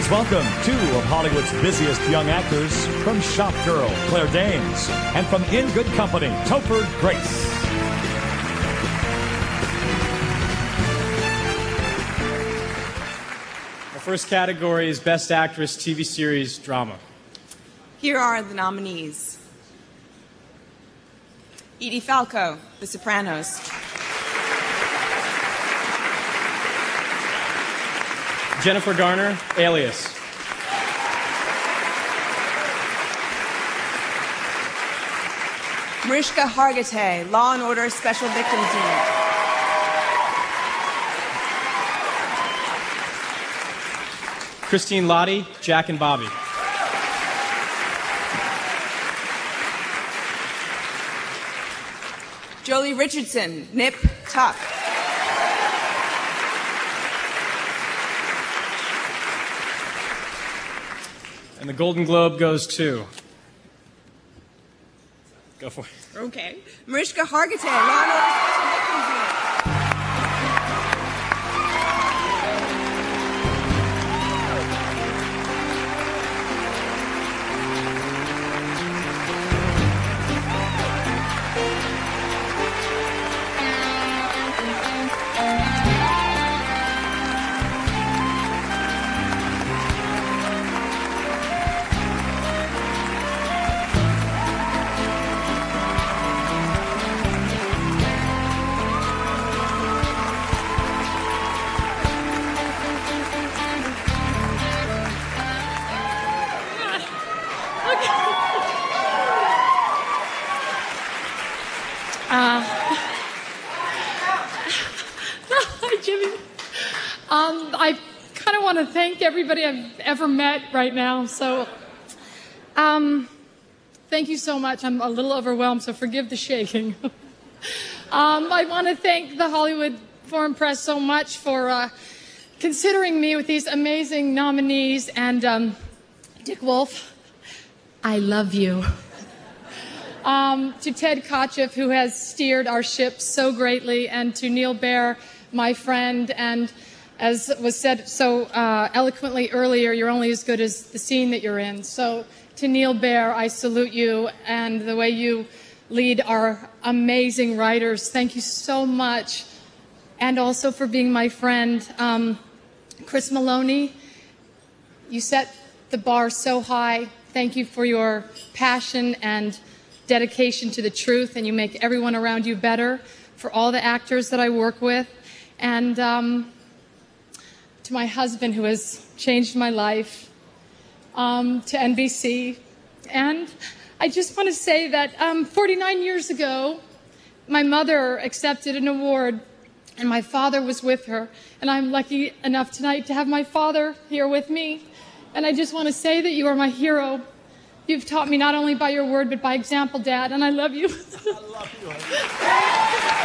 Please welcome two of Hollywood's busiest young actors, from Shop Girl, Claire Danes, and from In Good Company, Topher Grace. Our first category is Best Actress TV Series Drama. Here are the nominees. Edie Falco, The Sopranos. Jennifer Garner, Alias. Mariska Hargitay, Law and Order Special Victims Unit. Christine Lottie, Jack and Bobby. Jolie Richardson, Nip Tuck. And the Golden Globe goes to... Go for it. Okay. Mariska Hargitay, Law and Order Special Victims Unit. Hi, Jimmy. I kind of want to thank everybody I've ever met right now. So, thank you so much. I'm a little overwhelmed, so forgive the shaking. I want to thank the Hollywood Foreign Press so much for considering me with these amazing nominees. And Dick Wolf, I love you. To Ted Kotcheff, who has steered our ship so greatly, and to Neil Baer, my friend, and as was said so eloquently earlier, you're only as good as the scene that you're in. So to Neil Baer, I salute you and the way you lead our amazing writers. Thank you so much. And also for being my friend. Chris Maloney, you set the bar so high. Thank you for your passion and dedication to the truth, and you make everyone around you better. For all the actors that I work with, and to my husband, who has changed my life, to NBC. And I just want to say that 49 years ago, my mother accepted an award, and my father was with her. And I'm lucky enough tonight to have my father here with me. And I just want to say that you are my hero. You've taught me not only by your word, but by example, Dad, and I love you. I love you.